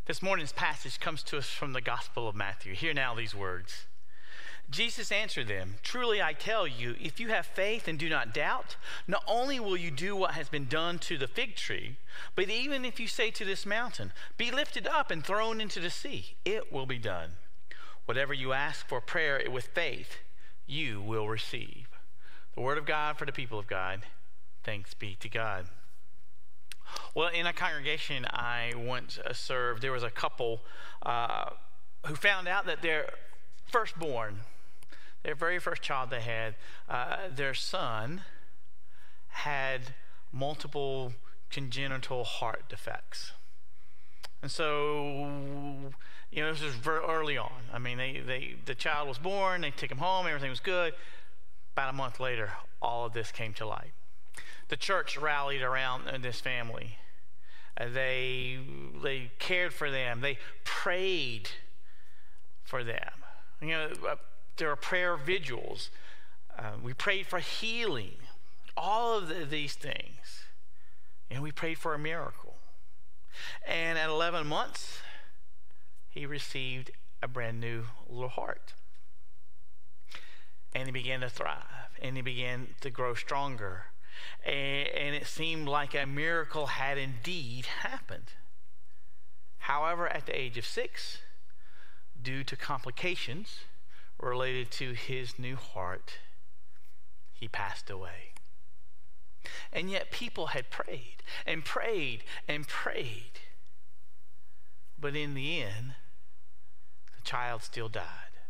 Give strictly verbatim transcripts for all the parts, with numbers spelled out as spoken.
This morning's passage comes to us from the Gospel of Matthew. Hear now these words. Jesus answered them, "Truly I tell you, if you have faith and do not doubt, not only will you do what has been done to the fig tree, but even if you say to this mountain, 'Be lifted up and thrown into the sea,' it will be done. Whatever you ask for prayer with faith, you will receive." The word of God for the people of God. Thanks be to God. Well, in a congregation I once served, there was a couple uh, who found out that their firstborn, their very first child they had, uh, their son had multiple congenital heart defects. And so, you know, this was very early on. I mean, they, they the child was born, they took him home, everything was good. About a month later, all of this came to light. The church rallied around this family. Uh, they they cared for them. They prayed for them. You know, uh, there were prayer vigils. Uh, we prayed for healing. All of the, these things. And we prayed for a miracle. And at eleven months, he received a brand new little heart. And he began to thrive. And he began to grow stronger. And, and it seemed like a miracle had indeed happened. However, at the age of six, due to complications related to his new heart, he passed away. And yet people had prayed and prayed and prayed. But in the end, the child still died.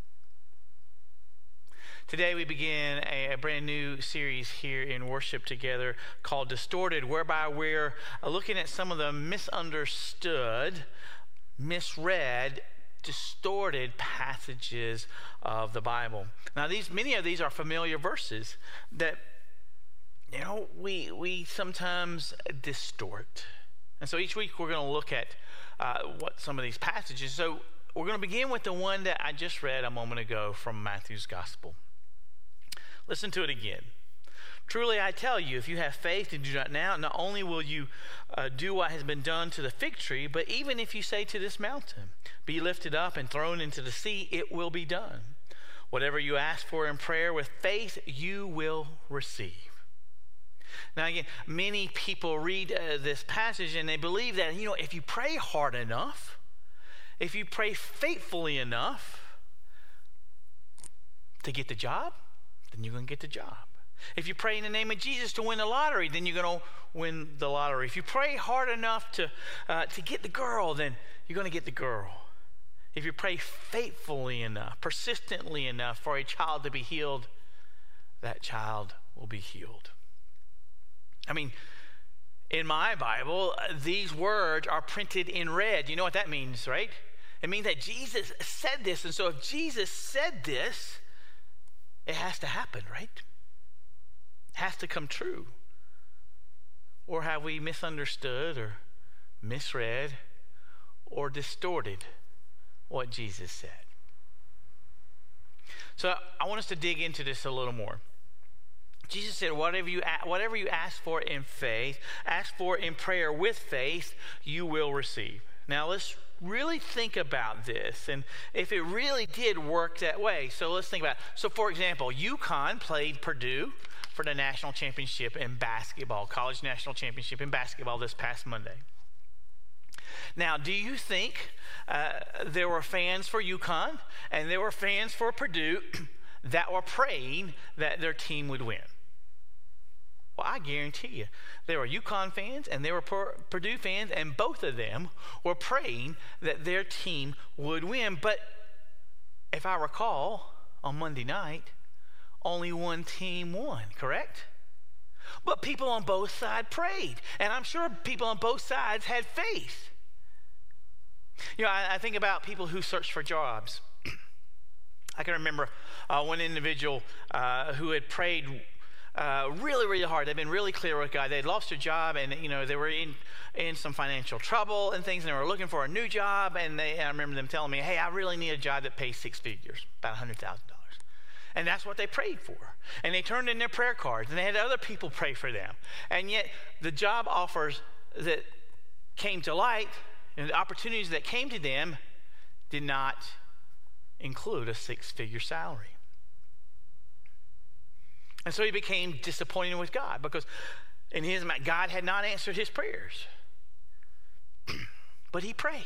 Today we begin a, a brand new series here in worship together called Distorted, whereby we're looking at some of the misunderstood, misread, distorted passages of the Bible. Now, these many of these are familiar verses that, you know, we we sometimes distort. And so each week we're going to look at uh, what some of these passages. So we're going to begin with the one that I just read a moment ago from Matthew's Gospel. Listen to it again. "Truly I tell you, if you have faith and do not doubt, not only will you uh, do what has been done to the fig tree, but even if you say to this mountain, 'Be lifted up and thrown into the sea,' it will be done. Whatever you ask for in prayer with faith, you will receive." Now again, many people read uh, this passage and they believe that, you know, if you pray hard enough, if you pray faithfully enough to get the job, then you're going to get the job. If you pray in the name of Jesus to win the lottery, then you're going to win the lottery. If you pray hard enough to uh, to get the girl, then you're going to get the girl. If you pray faithfully enough, persistently enough for a child to be healed, that child will be healed. I mean, in my Bible, these words are printed in red. You know what that means, right? It means that Jesus said this. And so if Jesus said this, it has to happen, right? It has to come true. Or have we misunderstood or misread or distorted what Jesus said? So I want us to dig into this a little more. Jesus said, whatever you whatever you ask for in faith, ask for in prayer with faith, you will receive. Now let's really think about this and if it really did work that way. So let's think about it. So for example, UConn played Purdue for the national championship in basketball, college national championship in basketball this past Monday. Now, do you think uh, there were fans for UConn and there were fans for Purdue that were praying that their team would win? Well, I guarantee you, there were UConn fans and there were Purdue fans, and both of them were praying that their team would win. But if I recall, on Monday night, only one team won, correct? But people on both sides prayed, and I'm sure people on both sides had faith. You know, I, I think about people who search for jobs. I can remember uh, one individual uh, who had prayed Uh, really, really hard. They've been really clear with God. They'd lost their job, and you know they were in in some financial trouble and things, and they were looking for a new job. And they, I remember them telling me, "Hey, I really need a job that pays six figures, about a hundred thousand dollars." And that's what they prayed for. And they turned in their prayer cards, and they had other people pray for them. And yet, the job offers that came to light, and the opportunities that came to them did not include a six-figure salary. And so he became disappointed with God because in his mind, God had not answered his prayers. But he prayed.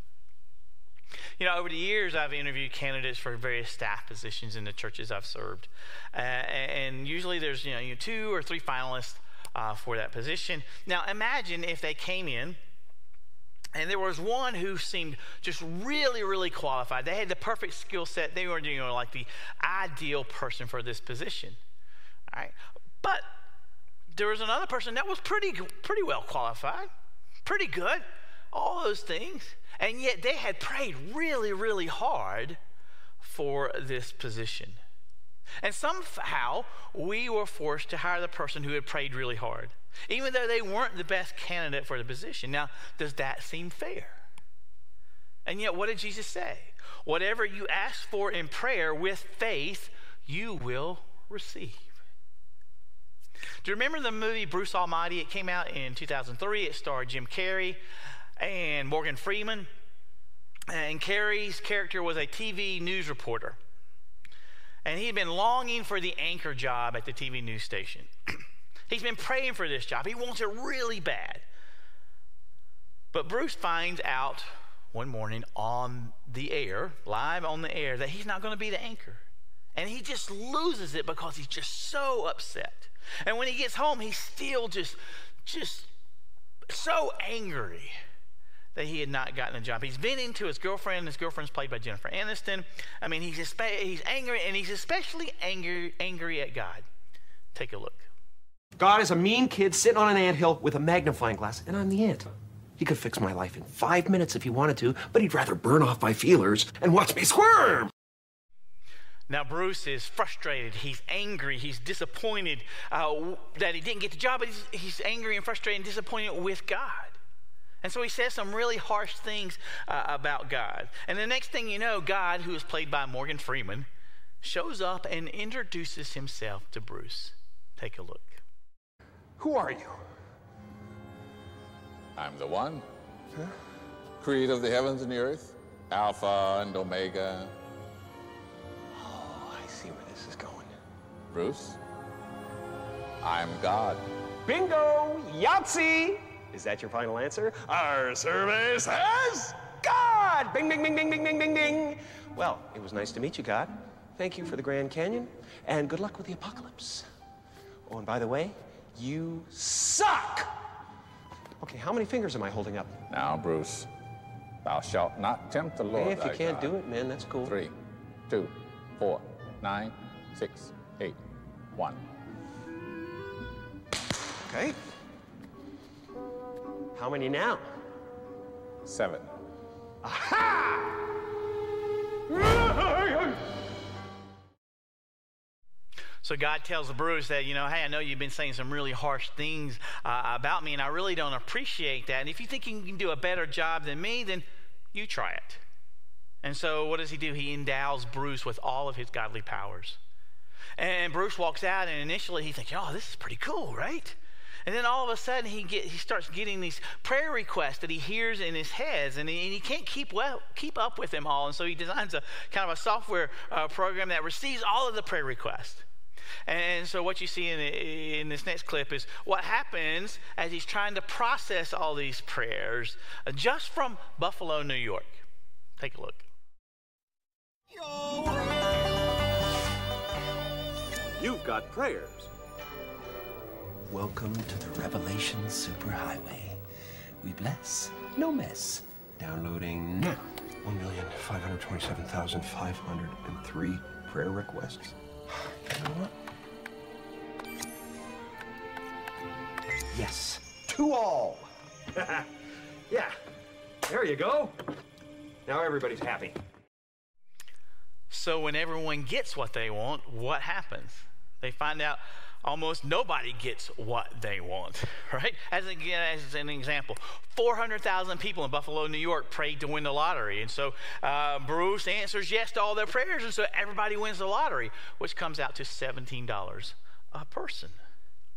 You know, over the years, I've interviewed candidates for various staff positions in the churches I've served. Uh, and usually there's, you know, two or three finalists uh, for that position. Now, imagine if they came in and there was one who seemed just really, really qualified. They had the perfect skill set. They were, you know, like the ideal person for this position. All right. But there was another person that was pretty, pretty well qualified, pretty good, all those things. And yet they had prayed really, really hard for this position. And somehow we were forced to hire the person who had prayed really hard, even though they weren't the best candidate for the position. Now, does that seem fair? And yet, what did Jesus say? Whatever you ask for in prayer with faith, you will receive. Do you remember the movie Bruce Almighty? It came out in two thousand three. It starred Jim Carrey and Morgan Freeman. And Carrey's character was a T V news reporter. And he had been longing for the anchor job at the T V news station. He's been praying for this job. He wants it really bad. But Bruce finds out one morning on the air, live on the air, that he's not going to be the anchor. And he just loses it because he's just so upset. And when he gets home, he's still just, just so angry that he had not gotten a job. He's venting to his girlfriend. His girlfriend's played by Jennifer Aniston. I mean, he's espe- he's angry, and he's especially angry, angry at God. Take a look. God is a mean kid sitting on an anthill with a magnifying glass, and I'm the ant. He could fix my life in five minutes if he wanted to, but he'd rather burn off my feelers and watch me squirm. Now, Bruce is frustrated. He's angry. He's disappointed uh, that he didn't get the job, but he's, he's angry and frustrated and disappointed with God. And so he says some really harsh things uh, about God. And the next thing you know, God, who is played by Morgan Freeman, shows up and introduces himself to Bruce. Take a look. Who are you? I'm the one. Huh? Creator of the heavens and the earth, Alpha and Omega. Oh, I see where this is going. Bruce, I'm God. Bingo! Yahtzee! Is that your final answer? Our survey says God! Bing, bing, bing, bing, bing, bing, bing, ding. Well, it was nice to meet you, God. Thank you for the Grand Canyon, and good luck with the apocalypse. Oh, and by the way, you suck! Okay, how many fingers am I holding up? Now, Bruce, thou shalt not tempt the Lord. Hey, if you thy can't God. do it, man, that's cool. Three, two, four, nine, six, eight, one. Okay. How many now? Seven. Aha! So God tells Bruce that, you know, hey, I know you've been saying some really harsh things uh, about me, and I really don't appreciate that. And if you think you can do a better job than me, then you try it. And so what does he do? He endows Bruce with all of his godly powers. And Bruce walks out, and initially he thinks, oh, this is pretty cool, right? And then all of a sudden he get he starts getting these prayer requests that he hears in his head, and he, and he can't keep well keep up with them all. And so he designs a kind of a software uh, program that receives all of the prayer requests. And so what you see in, in this next clip is what happens as he's trying to process all these prayers uh, just from Buffalo, New York. Take a look. You've got prayers. Welcome to the Revelation Superhighway. We bless, no mess. Downloading now. one million five hundred twenty-seven thousand five hundred three prayer requests. You know what? Yes, to all. Yeah, there you go. Now everybody's happy. So when everyone gets what they want, what happens? They find out almost nobody gets what they want, right? As, a, as an example, four hundred thousand people in Buffalo, New York prayed to win the lottery. And so uh, Bruce answers yes to all their prayers, and so everybody wins the lottery, which comes out to seventeen dollars a person.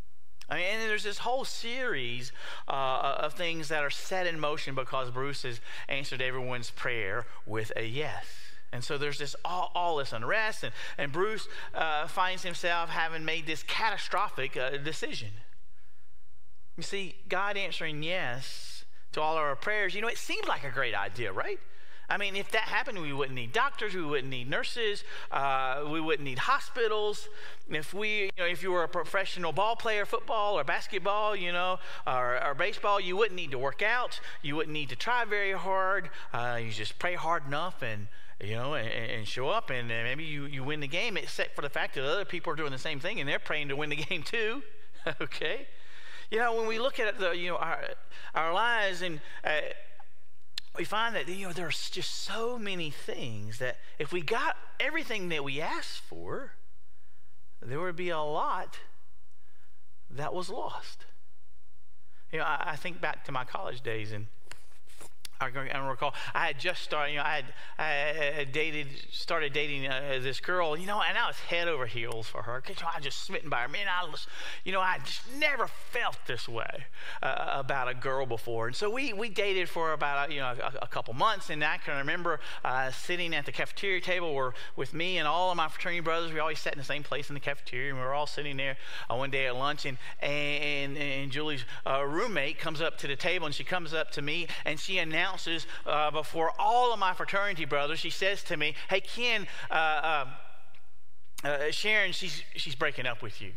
I mean, and there's this whole series uh, of things that are set in motion because Bruce has answered everyone's prayer with a yes. And so there's this all, all this unrest, and, and Bruce uh, finds himself having made this catastrophic uh, decision. You see, God answering yes to all our prayers, you know, it seems like a great idea, right? I mean, if that happened, we wouldn't need doctors, we wouldn't need nurses, uh, we wouldn't need hospitals. If we, you know, if you were a professional ball player, football or basketball, you know, or, or baseball, you wouldn't need to work out, you wouldn't need to try very hard. Uh, you just pray hard enough and, you know, and, and show up, and maybe you, you win the game, except for the fact that other people are doing the same thing and they're praying to win the game too. Okay, you know, when we look at the, you know, our our lives and. Uh, We find that, you know, there's just so many things that if we got everything that we asked for, there would be a lot that was lost. You know, I, I think back to my college days, and I can recall I had just started, you know, I had, I had dated, started dating uh, this girl, you know, and I was head over heels for her. You know, I was just smitten by her. Man, I was, you know, I just never felt this way uh, about a girl before. And so we we dated for about, you know, a, a couple months, and I can remember uh, sitting at the cafeteria table where, with me and all of my fraternity brothers. We always sat in the same place in the cafeteria, and we were all sitting there uh, one day at lunch, and and, and Julie's uh, roommate comes up to the table, and she comes up to me, and she announced Announces uh, before all of my fraternity brothers, she says to me, "Hey Ken, uh, uh, uh, Sharon, she's she's breaking up with you."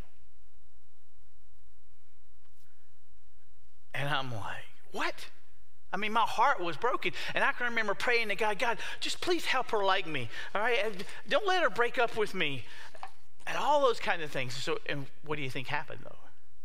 And I'm like, "What?" I mean, my heart was broken, and I can remember praying to God, "God, just please help her like me. All right, don't let her break up with me," and all those kind of things. So, and what do you think happened though?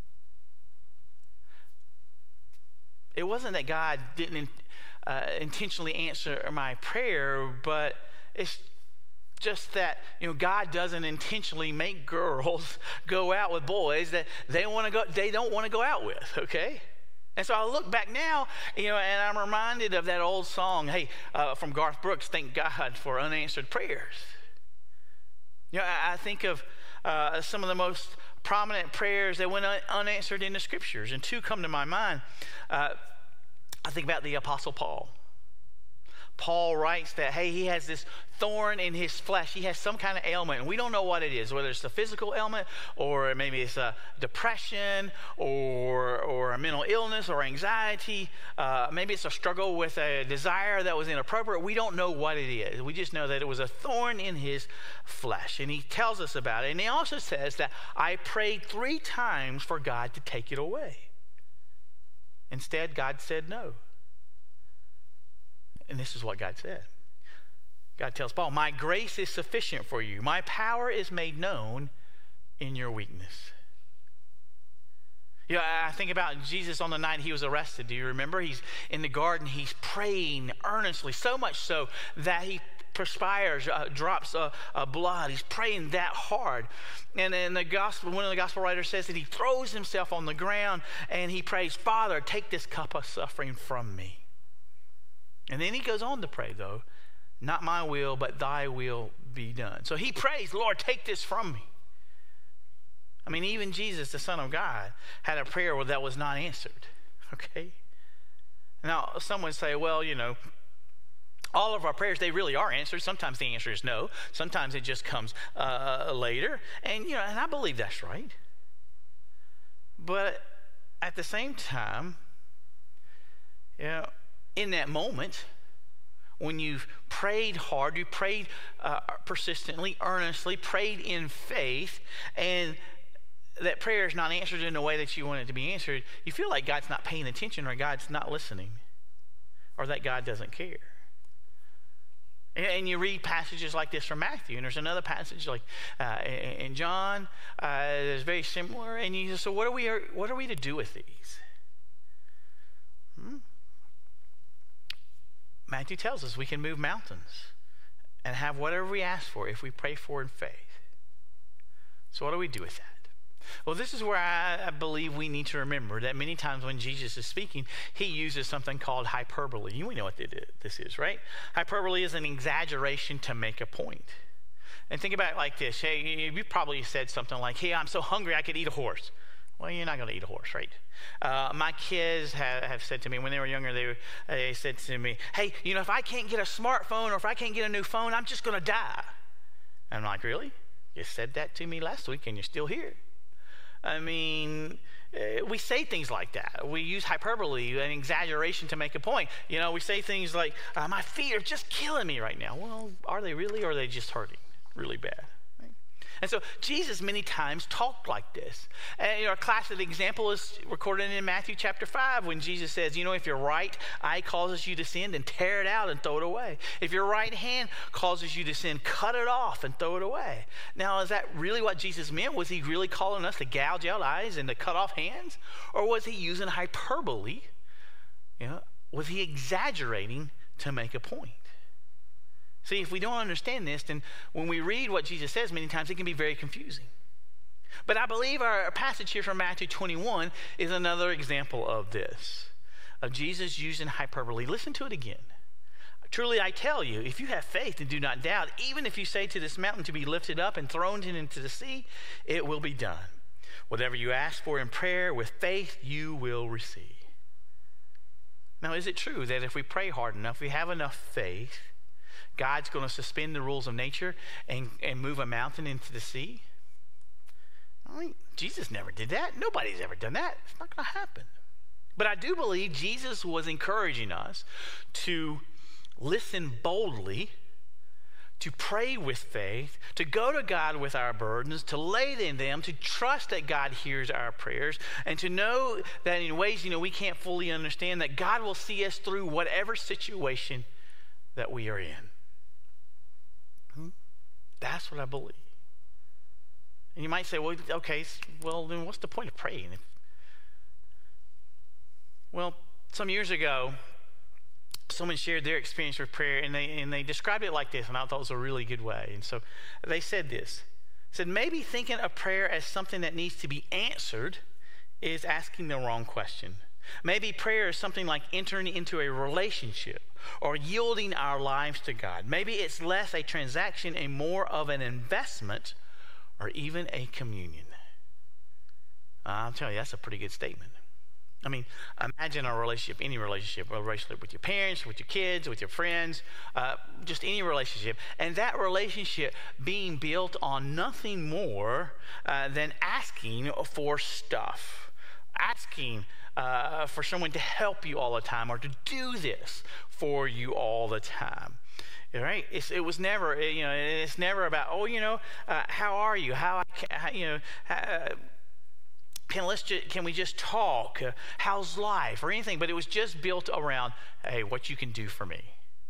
It wasn't that God didn't uh, intentionally answer my prayer, but it's just that, you know, God doesn't intentionally make girls go out with boys that they want to go, they don't want to go out with. Okay. And so I look back now, you know, and I'm reminded of that old song, hey, uh, from Garth Brooks, "Thank God for Unanswered Prayers." You know, I, I think of uh, some of the most prominent prayers that went un- unanswered in the scriptures, and two come to my mind. Uh, I think about the Apostle Paul. Paul writes that, hey, he has this thorn in his flesh. He has some kind of ailment, and we don't know what it is, whether it's a physical ailment or maybe it's a depression or or a mental illness or anxiety. Uh, maybe it's a struggle with a desire that was inappropriate. We don't know what it is. We just know that it was a thorn in his flesh, and he tells us about it. And he also says that I prayed three times for God to take it away. Instead, God said no. And this is what God said. God tells Paul, "My grace is sufficient for you. My power is made known in your weakness." You know, I think about Jesus on the night he was arrested. Do you remember? He's in the garden. He's praying earnestly, so much so that he perspires, uh, drops uh, uh, blood. He's praying that hard. And in the gospel, one of the gospel writers says that he throws himself on the ground and he prays, "Father, take this cup of suffering from me." And then he goes on to pray, though, "Not my will, but thy will be done." So he prays, "Lord, take this from me." I mean, even Jesus, the Son of God, had a prayer that was not answered. Okay? Now, some would say, well, you know, all of our prayers, they really are answered. Sometimes the answer is no. Sometimes it just comes uh, later. And, you know, and I believe that's right. But at the same time, you know, in that moment, when you've prayed hard, you prayed uh, persistently, earnestly, prayed in faith, and that prayer is not answered in the way that you want it to be answered, you feel like God's not paying attention, or God's not listening, or that God doesn't care. And, and you read passages like this from Matthew, and there's another passage like uh, in, in John uh, that's very similar, and you just, so what are we what are we to do with these? Hmm? Matthew tells us we can move mountains and have whatever we ask for if we pray for in faith. So what do we do with that? Well, this is where I, I believe we need to remember that many times when Jesus is speaking, he uses something called hyperbole. You know what this is, right? Hyperbole is an exaggeration to make a point. And think about it like this. Hey, you probably said something like, "Hey, I'm so hungry I could eat a horse." Well, you're not going to eat a horse, right? Uh, my kids have, have said to me when they were younger, they, they said to me, hey, you know, if I can't get a smartphone or if I can't get a new phone, I'm just going to die. And I'm like, really? You said that to me last week and you're still here. I mean, uh, we say things like that. We use hyperbole and exaggeration to make a point. You know, we say things like, uh, my feet are just killing me right now. Well, are they really, or are they just hurting really bad? And so Jesus many times talked like this. And you know, a classic example is recorded in Matthew chapter five when Jesus says, you know, if your right eye causes you to sin, then tear it out and throw it away. If your right hand causes you to sin, cut it off and throw it away. Now, is that really what Jesus meant? Was he really calling us to gouge out eyes and to cut off hands? Or was he using hyperbole? You know, was he exaggerating to make a point? See, if we don't understand this, then when we read what Jesus says many times, it can be very confusing. But I believe our passage here from Matthew twenty-one is another example of this, of Jesus using hyperbole. Listen to it again. Truly I tell you, if you have faith and do not doubt, even if you say to this mountain to be lifted up and thrown into the sea, it will be done. Whatever you ask for in prayer with faith, you will receive. Now, is it true that if we pray hard enough, we have enough faith, God's going to suspend the rules of nature and, and move a mountain into the sea? I mean, Jesus never did that. Nobody's ever done that. It's not going to happen. But I do believe Jesus was encouraging us to listen boldly, to pray with faith, to go to God with our burdens, to lay in them, to trust that God hears our prayers, and to know that in ways, you know, we can't fully understand, that God will see us through whatever situation that we are in. That's what I believe. And you might say, well, okay, well, then what's the point of praying? Well, some years ago, someone shared their experience with prayer, and they and they described it like this, and I thought it was a really good way. And so they said this. Said, maybe thinking of prayer as something that needs to be answered is asking the wrong question. Maybe prayer is something like entering into a relationship or yielding our lives to God. Maybe it's less a transaction and more of an investment or even a communion. I'll tell you, that's a pretty good statement. I mean, imagine a relationship, any relationship, a relationship with your parents, with your kids, with your friends, uh, just any relationship. And that relationship being built on nothing more uh, than asking for stuff, asking Uh, for someone to help you all the time or to do this for you all the time. All right? It's, it was never, you know, it's never about, oh, you know, uh, how are you? How, how you know, uh, can let's just, can we just talk? Uh, how's life or anything? But it was just built around, hey, what you can do for me.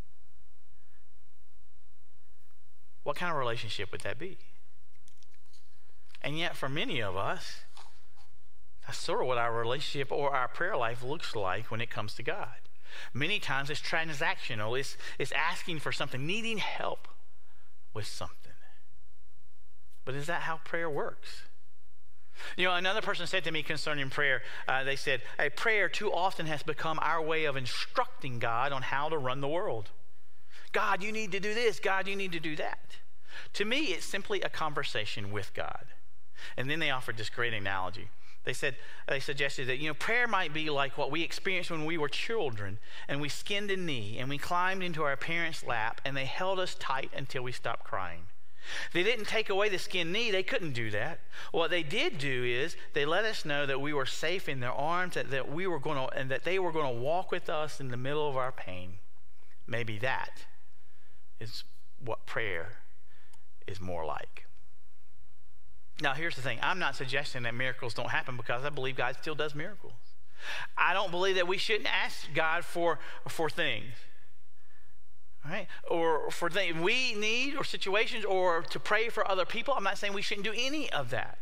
What kind of relationship would that be? And yet, for many of us, that's sort of what our relationship or our prayer life looks like when it comes to God. Many times it's transactional. It's, it's asking for something, needing help with something. But is that how prayer works? You know, another person said to me concerning prayer, uh, they said, hey, prayer too often has become our way of instructing God on how to run the world. God, you need to do this. God, you need to do that. To me, it's simply a conversation with God. And then they offered this great analogy. They said, they suggested that, you know, prayer might be like what we experienced when we were children and we skinned a knee and we climbed into our parents' lap and they held us tight until we stopped crying. They didn't take away the skinned knee. They couldn't do that. What they did do is they let us know that we were safe in their arms, that, that we were going to, and that they were going to walk with us in the middle of our pain. Maybe that is what prayer is more like. Now, here's the thing. I'm not suggesting that miracles don't happen, because I believe God still does miracles. I don't believe that we shouldn't ask God for, for things, right? Or for things we need, or situations, or to pray for other people. I'm not saying we shouldn't do any of that.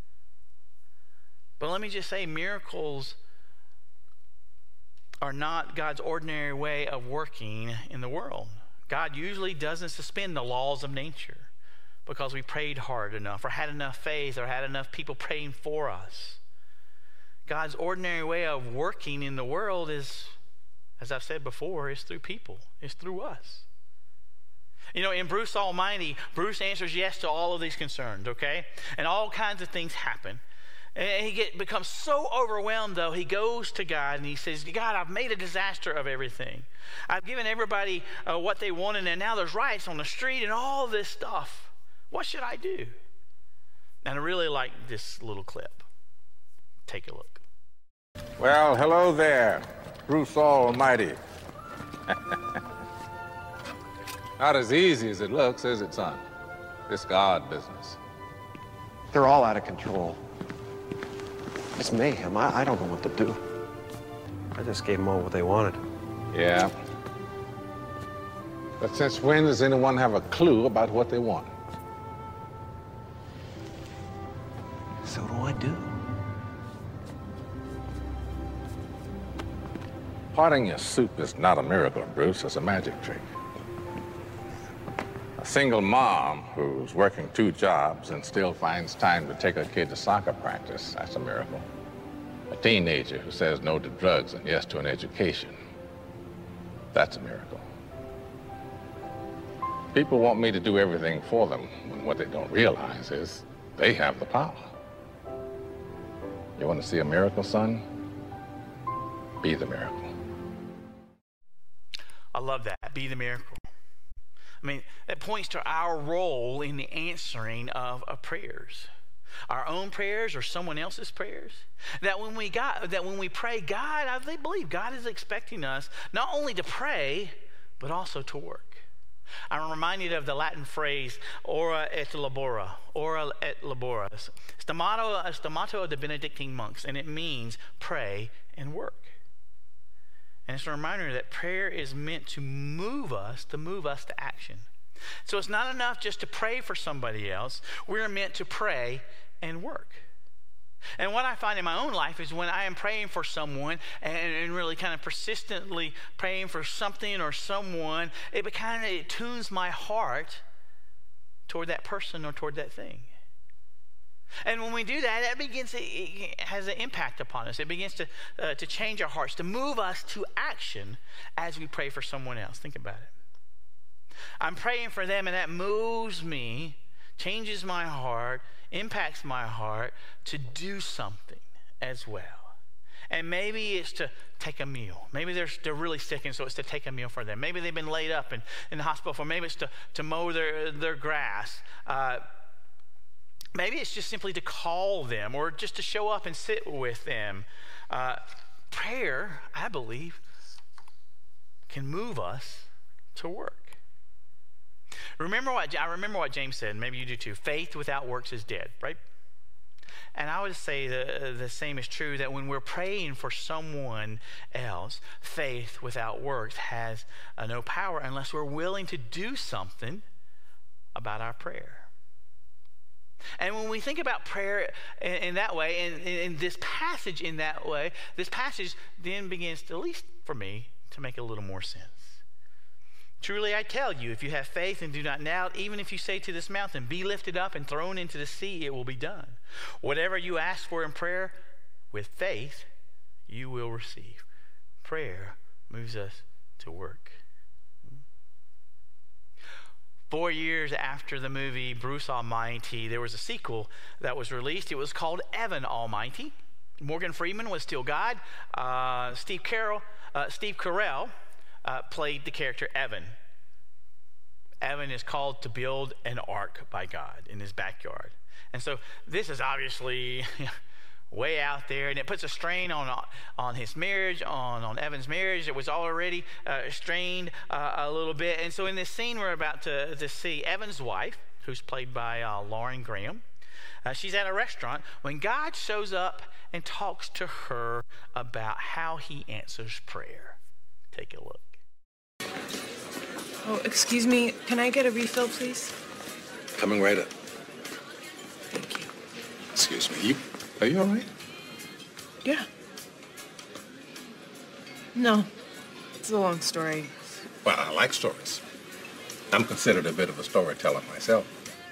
But let me just say, miracles are not God's ordinary way of working in the world. God usually doesn't suspend the laws of nature because we prayed hard enough, or had enough faith, or had enough people praying for us. God's ordinary way of working in the world is, as I've said before, is through people. It's through us. You know, in Bruce Almighty, Bruce answers yes to all of these concerns, okay? And all kinds of things happen. And he get, becomes so overwhelmed, though, he goes to God and he says, God, I've made a disaster of everything. I've given everybody uh, what they wanted, and now there's riots on the street and all this stuff. What should I do? And I really like this little clip. Take a look. Well, hello there, Bruce Almighty. Not as easy as it looks, is it, son? This God business. They're all out of control. It's mayhem. I, I don't know what to do. I just gave them all what they wanted. Yeah. But since when does anyone have a clue about what they want? So what do I do? Parting your soup is not a miracle, Bruce. It's a magic trick. A single mom who's working two jobs and still finds time to take her kid to soccer practice, that's a miracle. A teenager who says no to drugs and yes to an education, that's a miracle. People want me to do everything for them when what they don't realize is they have the power. You want to see a miracle, son? Be the miracle. I love that. Be the miracle. I mean, that points to our role in the answering of, of prayers. Our own prayers or someone else's prayers. That when we got, that when we pray, God, I really believe God is expecting us not only to pray, but also to work. I'm reminded of the Latin phrase, ora et labora, ora et labora. It's the motto, it's the motto of the Benedictine monks, and it means pray and work. And it's a reminder that prayer is meant to move us, to move us to action. So it's not enough just to pray for somebody else. We're meant to pray and work. And what I find in my own life is when I am praying for someone and, and really kind of persistently praying for something or someone, it kind of it tunes my heart toward that person or toward that thing. And when we do that, that begins to, it has an impact upon us. It begins to uh, to change our hearts, to move us to action as we pray for someone else. Think about it. I'm praying for them, and that moves me, changes my heart, impacts my heart to do something as well. And maybe it's to take a meal. Maybe they're, they're really sick, and so it's to take a meal for them. Maybe they've been laid up in, in the hospital for, maybe it's to, to mow their, their grass. Uh, maybe it's just simply to call them or just to show up and sit with them. Uh, prayer, I believe, can move us to work. Remember what I remember what James said, maybe you do too. Faith without works is dead, right? And I would say the, the same is true, that when we're praying for someone else, faith without works has uh, no power unless we're willing to do something about our prayer. And when we think about prayer in, in that way, and in, in this passage in that way, this passage then begins to, at least for me, to make a little more sense. Truly I tell you, if you have faith and do not doubt, even if you say to this mountain, be lifted up and thrown into the sea, it will be done. Whatever you ask for in prayer, with faith, you will receive. Prayer moves us to work. Four years after the movie Bruce Almighty, there was a sequel that was released. It was called Evan Almighty. Morgan Freeman was still God. Uh, Steve Carell, uh, Steve Carell uh, played the character Evan. Evan is called to build an ark by God in his backyard. And so this is obviously way out there, and it puts a strain on on his marriage, on, on Evan's marriage. It was already uh, strained uh, a little bit. And so in this scene we're about to, to see Evan's wife, who's played by uh, Lauren Graham, uh, she's at a restaurant when God shows up and talks to her about how he answers prayer. Take a look. Oh, excuse me. Can I get a refill, please? Coming right up. Thank you. Excuse me. You, are you all right? Yeah. No. It's a long story. Well, I like stories. I'm considered a bit of a storyteller myself.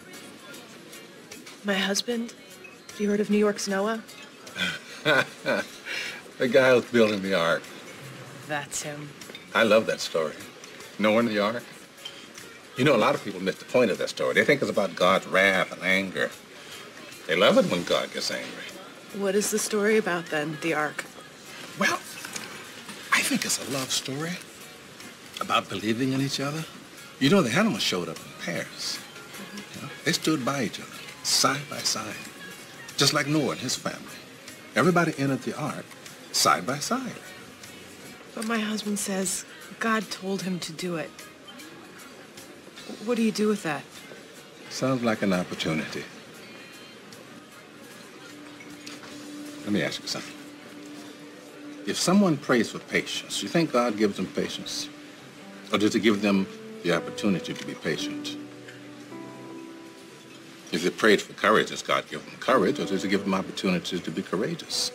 My husband? Have you heard of New York's Noah? The guy who's building the ark. That's him. I love that story. Noah and the ark. You know, a lot of people miss the point of that story. They think it's about God's wrath and anger. They love it when God gets angry. What is the story about then, the Ark? Well, I think it's a love story about believing in each other. You know, the animals showed up in pairs. You know, they stood by each other, side by side, just like Noah and his family. Everybody entered the ark side by side. But my husband says God told him to do it. What do you do with that? Sounds like an opportunity. Let me ask you something. If someone prays for patience, you think God gives them patience? Or does he give them the opportunity to be patient? If they prayed for courage, does God give them courage, or does he give them opportunities to be courageous?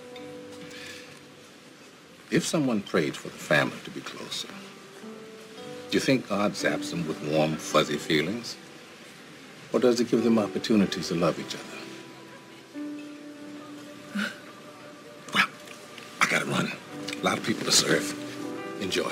If someone prayed for the family to be closer, do you think God zaps them with warm, fuzzy feelings? Or does he give them opportunities to love each other? Well, I gotta run. A lot of people to serve. Enjoy.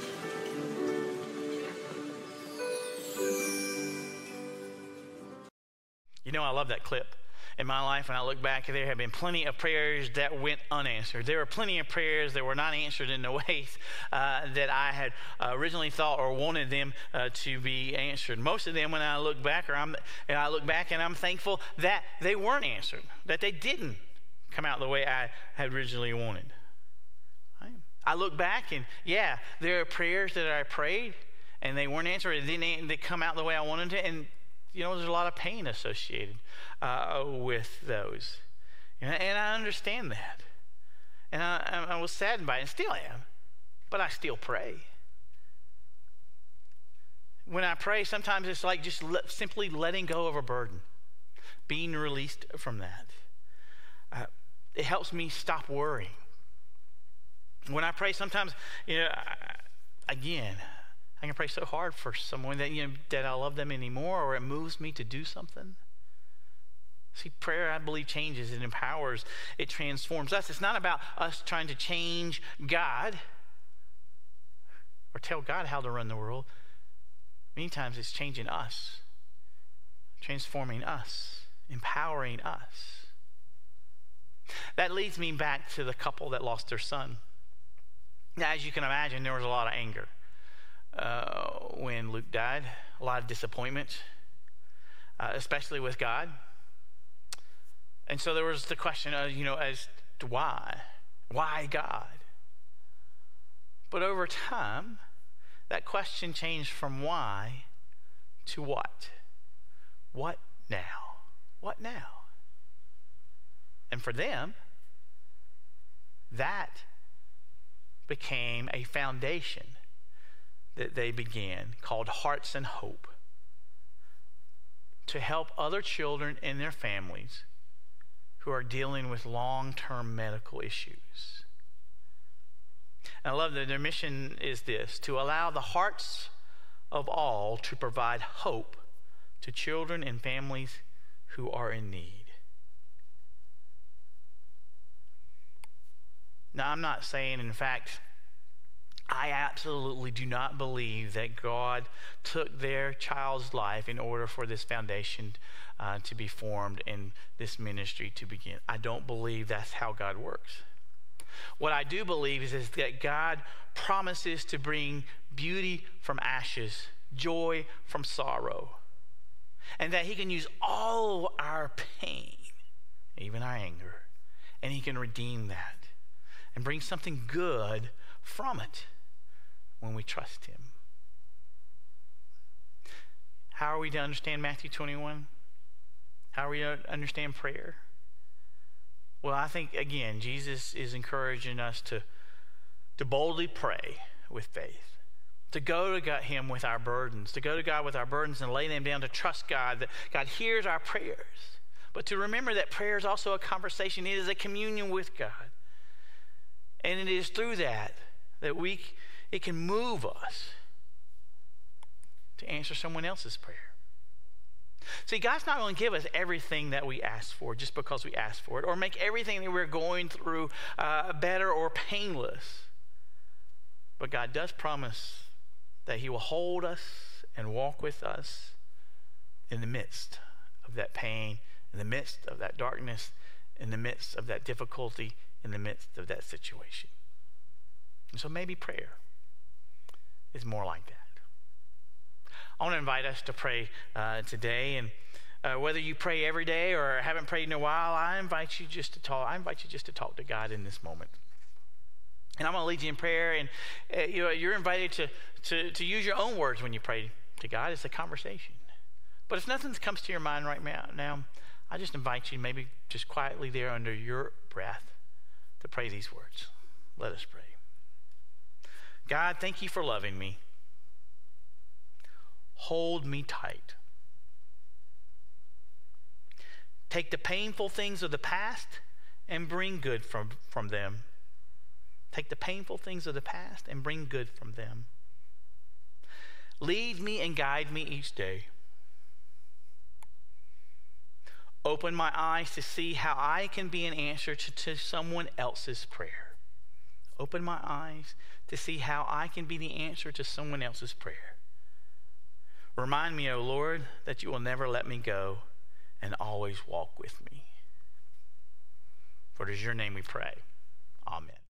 You know, I love that clip. In my life, when I look back, there have been plenty of prayers that went unanswered. There were plenty of prayers that were not answered in the ways uh, that I had uh, originally thought or wanted them uh, to be answered. Most of them, when I look back, or I'm, and I look back and I'm thankful that they weren't answered, that they didn't come out the way I had originally wanted. Right? I look back and, yeah, there are prayers that I prayed and they weren't answered. They didn't they come out the way I wanted to, and you know, there's a lot of pain associated uh, with those. And, and I understand that. And I, I was saddened by it, and still am. But I still pray. When I pray, sometimes it's like just let, simply letting go of a burden, being released from that. Uh, it helps me stop worrying. When I pray, sometimes, you know, I, again, I can pray so hard for someone that, you know, that I love them anymore, or it moves me to do something. See, prayer, I believe, changes, it empowers, it transforms us. It's not about us trying to change God or tell God how to run the world. Many times it's changing us, transforming us, empowering us. That leads me back to the couple that lost their son. Now, as you can imagine, there was a lot of anger uh, when Luke died, a lot of disappointment, uh, especially with God. And so there was the question, of, you know, as to why? Why God? But over time, that question changed from why to what? What now? What now? And for them, that became a foundation that they began called Hearts and Hope, to help other children and their families who are dealing with long-term medical issues. And I love that their mission is this: to allow the hearts of all to provide hope to children and families who are in need. Now, I'm not saying, in fact, I absolutely do not believe that God took their child's life in order for this foundation uh, to be formed and this ministry to begin. I don't believe that's how God works. What I do believe is, is that God promises to bring beauty from ashes, joy from sorrow, and that he can use all our pain, even our anger, and he can redeem that and bring something good from it when we trust him. How are we to understand Matthew twenty-one? How are we to understand prayer? Well, I think, again, Jesus is encouraging us to, to boldly pray with faith, to go to God, him with our burdens, to go to God with our burdens and lay them down, to trust God, that God hears our prayers. But to remember that prayer is also a conversation. It is a communion with God. And it is through that that we it can move us to answer someone else's prayer. See, God's not going to give us everything that we ask for just because we ask for it, or make everything that we're going through uh, better or painless. But God does promise that he will hold us and walk with us in the midst of that pain, in the midst of that darkness, in the midst of that difficulty, in the midst of that situation. And so maybe prayer is more like that. I want to invite us to pray uh, today, and uh, whether you pray every day or haven't prayed in a while, I invite you just to talk. I invite you just to talk to God in this moment. And I'm going to lead you in prayer, and uh, you know, you're invited to, to, to use your own words when you pray to God. It's a conversation. But if nothing comes to your mind right now, now, I just invite you maybe just quietly there under your breath to pray these words. Let us pray. God, thank you for loving me. Hold me tight. Take the painful things of the past and bring good from, from them. Take the painful things of the past and bring good from them. Lead me and guide me each day. Open my eyes to see how I can be an answer to, to someone else's prayer. Open my eyes to see how I can be the answer to someone else's prayer. Remind me, O Lord, that you will never let me go and always walk with me. For it is your name we pray. Amen.